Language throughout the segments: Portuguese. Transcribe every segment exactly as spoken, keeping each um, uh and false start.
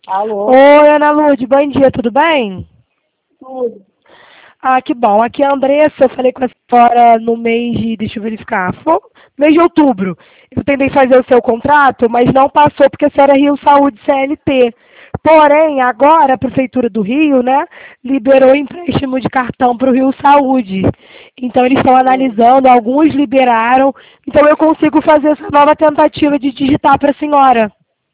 Alô? Oi, Ana Lúcia, bom dia, tudo bem? Tudo. Ah, que bom. Aqui é a Andressa, eu falei com a senhora no mês de, deixa eu verificar, foi mês de outubro. Eu tentei fazer o seu contrato, mas não passou porque a senhora é Rio Saúde C L T. Porém, agora a Prefeitura do Rio, né, liberou empréstimo de cartão para o Rio Saúde. Então eles estão Hum. analisando, alguns liberaram, então eu consigo fazer essa nova tentativa de digitar para a senhora.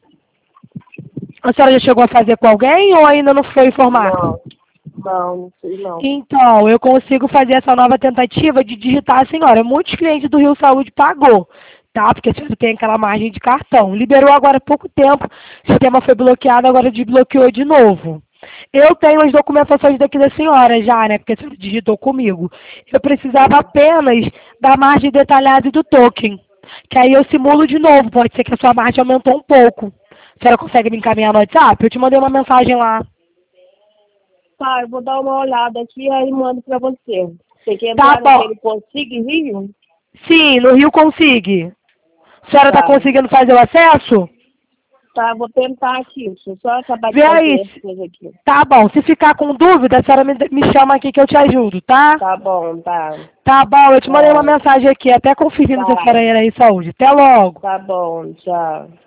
A senhora já chegou a fazer com alguém ou ainda não foi informada? Não, não, não sei não. Então, eu consigo fazer essa nova tentativa de digitar a senhora. Muitos clientes do Rio Saúde pagou, tá? Porque a senhora tem aquela margem de cartão. Liberou agora há pouco tempo, o sistema foi bloqueado, agora desbloqueou de novo. Eu tenho as documentações daqui da senhora já, né? Porque a senhora digitou comigo. Eu precisava Hum. apenas da margem detalhada e do token. Que aí eu simulo de novo. Pode ser que a sua margem aumentou um pouco. A senhora consegue me encaminhar no WhatsApp? Eu te mandei uma mensagem lá. Tá, eu vou dar uma olhada aqui e aí mando pra você. Tem que Tá entrar bom. naquele Consigue Rio? Sim, no Rio consigo. A senhora está Tá. conseguindo fazer o acesso? Tá, vou tentar aqui. Deixa eu só acabar de Vê fazer aí. as coisas aqui. Tá bom. Se ficar com dúvida, a senhora me, me chama aqui que eu te ajudo, tá? Tá bom, tá. Tá bom, eu te mandei uma Tchau. mensagem aqui, até conferindo se a senhora Tá. era aí saúde. Até logo. Tá bom, tchau.